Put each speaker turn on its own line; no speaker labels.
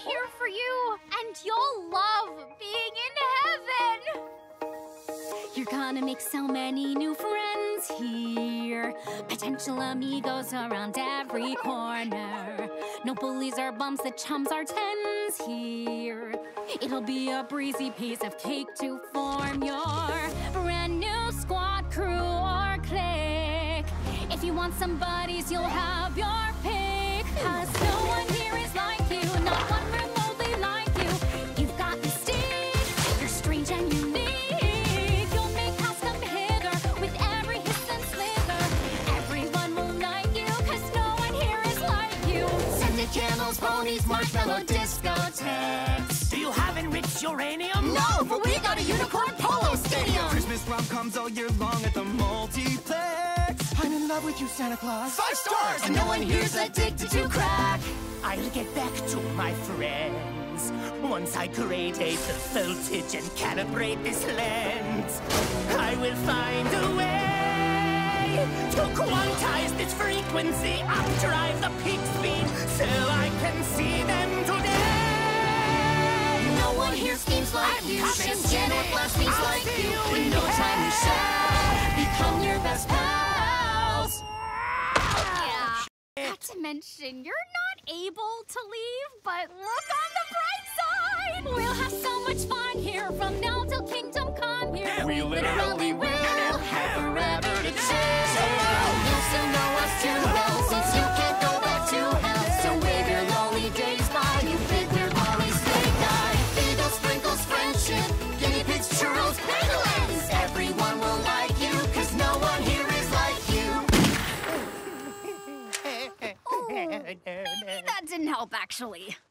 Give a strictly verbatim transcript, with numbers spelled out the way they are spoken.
here for you, and you'll love being in heaven. You're gonna make so many new friends here. Potential amigos around every corner. No bullies or bumps, the chums are tens here. It'll be a breezy piece of cake to form your brand new squad, crew, or clique. If you want some buddies, you'll have your pick. Cause no one here is like you, not one remotely like you. You've got mystique, you're strange and unique. You'll make house come hither with every hiss and slither. Everyone will like you, cause no one here is like you. Scented camels, ponies, marshmallow discotheques.
Do you have enriched uranium?
No, but we got a unicorn polo stadium.
Christmas rom-coms all year long at the multiplex. I'm in love with you, Santa Claus.
Five stars!
And no one here's addicted to crack.
I'll get back to my friends once I gradate the voltage and calibrate this lens. I will find a way to quantize this frequency, updrive the peak speed so I can see them today.
No one here schemes like
I'm
you.
coming,
Ships
Jenny.
and blast means
I'll
like
see
you.
you
In
in
no
hell.
time we shall become your best pals. Yeah. Not to mention, you're not able to leave, but look on the bright side. We'll have so much fun here from now till Kingdom Come here.
We literally will
have forever to chill. You'll still know us too well since you can't go back to hell. So wave your lonely days by, you big weird lolly snake eye. Bagel sprinkles friendship, guinea pigs, churros, pangolins. Everyone will like you, cause no one here is like you. Oh, maybe that didn't help, actually.